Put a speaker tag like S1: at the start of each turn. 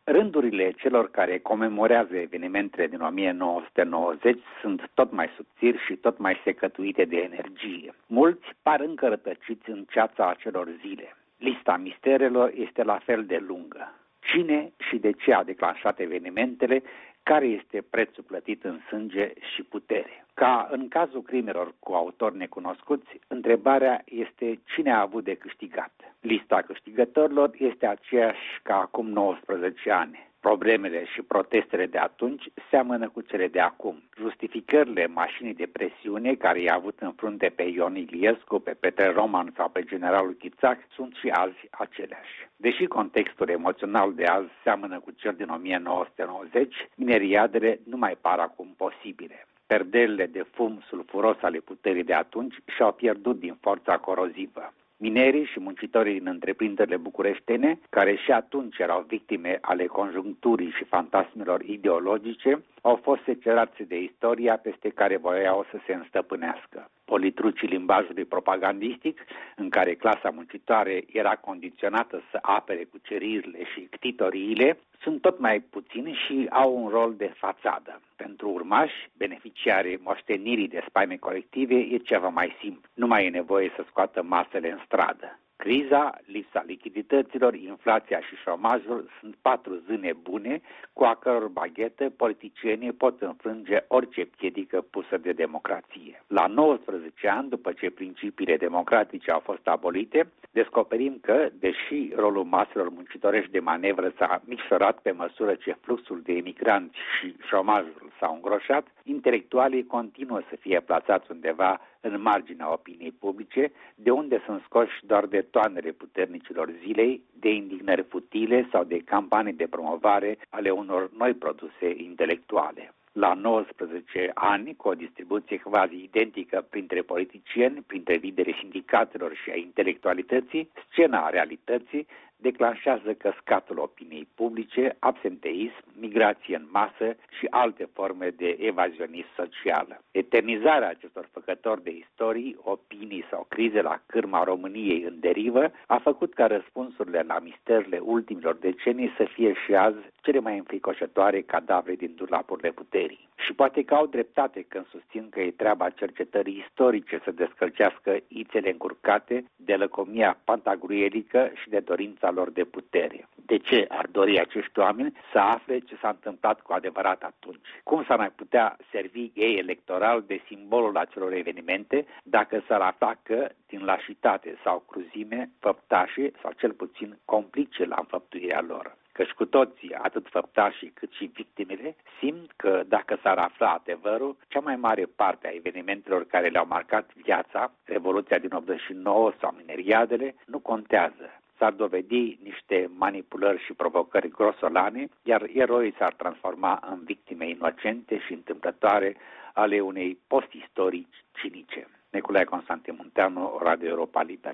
S1: Rândurile celor care comemorează evenimentele din 1990 sunt tot mai subțiri și tot mai secătuite de energie. Mulți par încă rătăciți în ceața acelor zile. Lista misterelor este la fel de lungă. Cine și de ce a declanșat evenimentele? Care este prețul plătit în sânge și putere? Ca în cazul crimelor cu autori necunoscuți, întrebarea este cine a avut de câștigat. Lista câștigătorilor este aceeași ca acum 19 ani. Problemele și protestele de atunci seamănă cu cele de acum. Justificările mașinii de presiune care i-a avut în frunte pe Ion Iliescu, pe Petre Roman sau pe generalul Chițac sunt și azi aceleași. Deși contextul emoțional de azi seamănă cu cel din 1990, mineriadele nu mai par acum posibile. Perdelele de fum sulfuros ale puterii de atunci și-au pierdut din forța corozivă. Minerii și muncitorii din întreprinderile bucureștene, care și atunci erau victime ale conjuncturii și fantasmelor ideologice, au fost secerați de istoria peste care voiau să se înstăpânească. Politrucii limbajului propagandistic, în care clasa muncitoare era condiționată să apere cuceririle și ctitoriile, sunt tot mai puțini și au un rol de fațadă. Pentru urmași, beneficiarii moștenirii de spaime colective e ceva mai simplu. Nu mai e nevoie să scoată masele în stradă. Criza, lipsa lichidităților, inflația și șomajul sunt 4 zâne bune cu a căror baghetă politicienii pot înfrânge orice piedică pusă de democrație. La 19 ani, după ce principiile democratice au fost abolite, descoperim că, deși rolul maselor muncitorești de manevră s-a micșorat pe măsură ce fluxul de emigranți și șomajul s-au îngroșat, intelectualii continuă să fie plasați undeva în marginea opiniei publice, de unde sunt scoși doar de toanele puternicilor zilei, de indignări futile sau de campanii de promovare ale unor noi produse intelectuale. La 19 ani, cu o distribuție quasi identică printre politicieni, printre liderii sindicatelor și a intelectualității, scena realității declanșează căscatul opiniei publice, absenteism, migrație în masă și alte forme de evazionism social. Eternizarea acestor făcători de istorii, opinii sau crize la cârma României în derivă a făcut ca răspunsurile la misterile ultimilor decenii să fie și azi cele mai înfricoșătoare cadavre din dulapurile puterii. Și poate că au dreptate când susțin că e treaba cercetării istorice să descălcească ițele încurcate de lăcomia pantagruelică și de dorința lor de putere. De ce ar dori acești oameni să afle ce s-a întâmplat cu adevărat atunci? Cum s-ar mai putea servi ei electoral de simbolul acelor evenimente dacă s-ar afla că, din lașitate sau cruzime, făptașii sau cel puțin complice la înfăptuirea lor? Căci cu toții, atât făptașii cât și victimele, simt că dacă s-ar afla adevărul, cea mai mare parte a evenimentelor care le-au marcat viața, Revoluția din 89 sau mineriadele, nu contează. S-ar dovedi niște manipulări și provocări grosolane, iar eroii s-ar transforma în victime inocente și întâmplătoare ale unei post-istorii cinice. Nicolae Constantin Munteanu, Radio Europa Liberă.